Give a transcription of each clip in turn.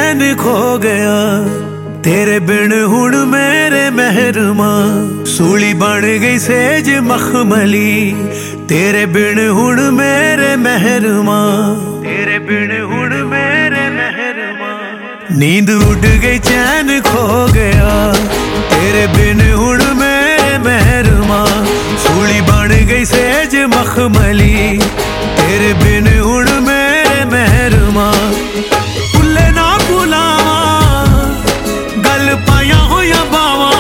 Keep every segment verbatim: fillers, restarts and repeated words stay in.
चैन खो गया तेरे बिन हुण मेरे महरमा। सूली बन गई सेज मखमली तेरे बिन हुण मेरे महरमा। तेरे बिन हुण मेरे महरमा। नींद उड़ गई चैन खो गया तेरे बिन हुण मेरे महरमा। सूली बन गई सेज मखमली तेरे बिन हुण मेरे महरमा। भुले ना भुलावा गल पाया होया बावा।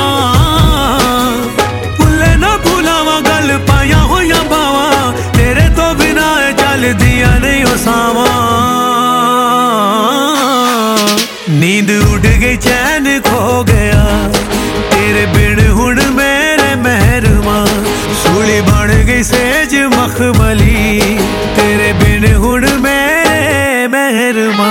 भुले ना भुलावा गल पाया होया बावा। तेरे तो बिना चल दिया नहीं हो सावा। नींद उड़ गई चैन खो गया तेरे बिन हुण मेरे महरमा। सूली बन गई सेज मखमली तेरे बिन हुण मेरे महरमा।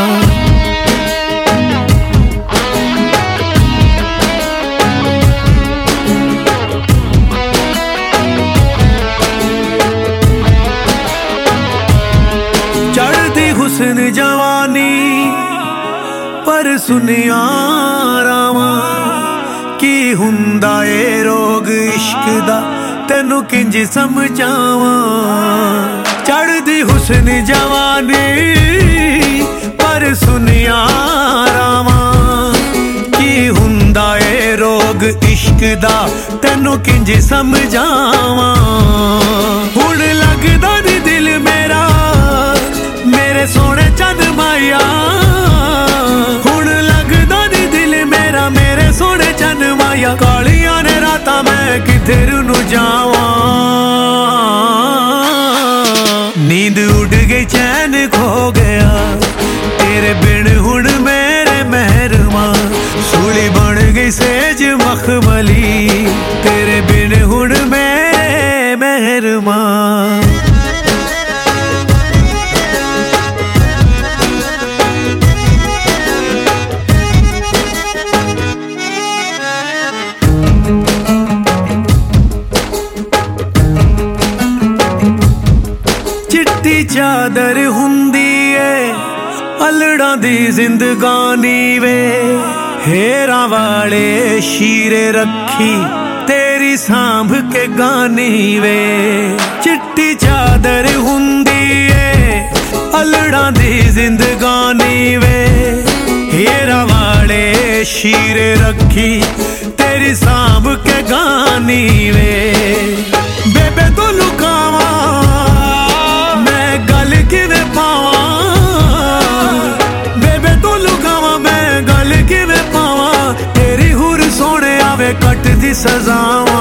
चढ़ती हुस्न जवानी पर सुनिया रावा। की हुंदा ए रोग इश्क दा तेनू किंज समझावा। चढ़दी हुस्न जवानी पर सुनिया रावा। की हुंदा ए रोग इश्क दा तेनू किंज समझावा। हुण लगदा नी दिल मेरा मेरे सोने चंद माया। हुण लगदा नी दिल मेरा मेरे सोने चंद माया। कालियां ने रातां मैं किधर नू जावां। नींद उड़ गई चैन खो गया तेरे बिन हुण मेरे महरमा। सूली बन गई सेज मखमली तेरे बिन हुण मेरे महरमा। चिट्टी चादर हुंदी ए अलड़ा दी जिंदगानी वे। हेरा वाले शीरे रखी तेरी सांभ के गानी वे। चिट्टी चादर हुंदी ए अलड़ा दी जिंदगानी वे। हेरा वाले शीरे रखी तेरी सांभ के गानी वे। बेबे तो लुकावा गल किवें पावा। बेबे तो लुकावा मैं गल किवें पावा। तेरी हुर सोने आवे कट दी सजावा।